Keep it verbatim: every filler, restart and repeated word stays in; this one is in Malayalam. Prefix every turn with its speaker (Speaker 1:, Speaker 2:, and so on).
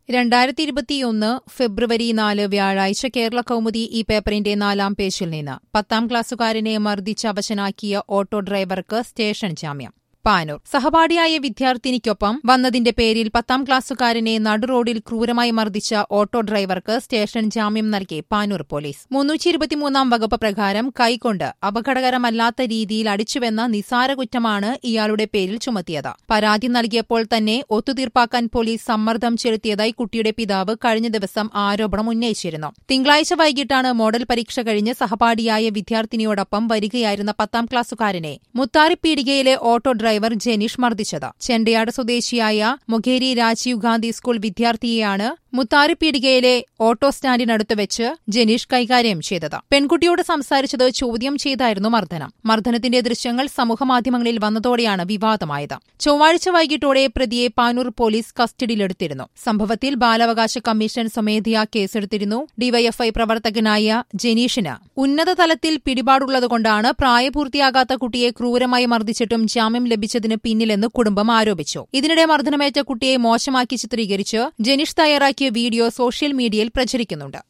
Speaker 1: രണ്ടായിരത്തി ഇരുപത്തിയൊന്ന് ഫെബ്രുവരി നാല് വ്യാഴാഴ്ച കേരള കൗമുദി ഈ പേപ്പറിന്റെ നാലാം പേജിൽ നിന്ന് പത്താം ക്ലാസ്സുകാരനെ മർദ്ദിച്ച് അവശനാക്കിയ ഓട്ടോ ഡ്രൈവർക്ക് സ്റ്റേഷൻ ജാമ്യം. പാനൂർ സഹപാഠിയായ വിദ്യാർത്ഥിനിക്കൊപ്പം വന്നതിന്റെ പേരിൽ പത്താം ക്ലാസ്സുകാരനെ നടുറോഡിൽ ക്രൂരമായി മർദ്ദിച്ച ഓട്ടോ ഡ്രൈവർക്ക് സ്റ്റേഷൻ ജാമ്യം നൽകി പാനൂർ പോലീസ്. മുന്നൂറ്റി ഇരുപത്തിമൂന്നാം വകുപ്പ് പ്രകാരം കൈകൊണ്ട് അപകടകരമല്ലാത്ത രീതിയിൽ അടിച്ചുവെന്ന നിസാര കുറ്റമാണ് ഇയാളുടെ പേരിൽ ചുമത്തിയത്. പരാതി നൽകിയപ്പോൾ തന്നെ ഒത്തുതീർപ്പാക്കാൻ പോലീസ് സമ്മർദ്ദം ചെലുത്തിയതായി കുട്ടിയുടെ പിതാവ് കഴിഞ്ഞ ദിവസം ആരോപണം ഉന്നയിച്ചിരുന്നു. തിങ്കളാഴ്ച വൈകിട്ടാണ് മോഡൽ പരീക്ഷ കഴിഞ്ഞ് സഹപാഠിയായ വിദ്യാർത്ഥിനിയോടൊപ്പം വരികയായിരുന്ന പത്താം ക്ലാസ്സുകാരനെ മുത്താറിപ്പീടികയിലെ ഓട്ടോ ഡ്രൈവർ ഡ്രൈവർ ജനീഷ് മർദ്ദിച്ചത്. ചെണ്ടയാട് സ്വദേശിയായ മൊകേരി രാജീവ് ഗാന്ധി സ്കൂൾ വിദ്യാർത്ഥിയെയാണ് മുത്താറിപ്പീടികയിലെ ഓട്ടോ സ്റ്റാൻഡിനടുത്ത് വെച്ച് ജനീഷ് കൈകാര്യം ചെയ്തത്. പെൺകുട്ടിയോട് സംസാരിച്ചത് ചോദ്യം ചെയ്തായിരുന്നു മർദ്ദനം. മർദ്ദനത്തിന്റെ ദൃശ്യങ്ങൾ സമൂഹമാധ്യമങ്ങളിൽ വന്നതോടെയാണ് വിവാദമായത്. ചൊവ്വാഴ്ച വൈകിട്ടോടെ പ്രതിയെ പാനൂർ പോലീസ് കസ്റ്റഡിയിലെടുത്തിരുന്നു. സംഭവത്തിൽ ബാലാവകാശ കമ്മീഷൻ സ്വമേധയാ കേസെടുത്തിരുന്നു. ഡിവൈഎഫ്ഐ പ്രവർത്തകനായ ജനീഷിന് ഉന്നതതലത്തിൽ പിടിപാടുള്ളതുകൊണ്ടാണ് പ്രായപൂർത്തിയാകാത്ത കുട്ടിയെ ക്രൂരമായി മർദ്ദിച്ചിട്ടും ജാമ്യം ലഭിച്ചതിന് പിന്നിലെന്ന് കുടുംബം ആരോപിച്ചു. ഇതിനിടെ മർദ്ദനമേറ്റ കുട്ടിയെ മോശമാക്കി ചിത്രീകരിച്ച് ജനീഷ് തയ്യാറാക്കിയ വീഡിയോ സോഷ്യൽ മീഡിയയിൽ പ്രചരിക്കുന്നുണ്ട്.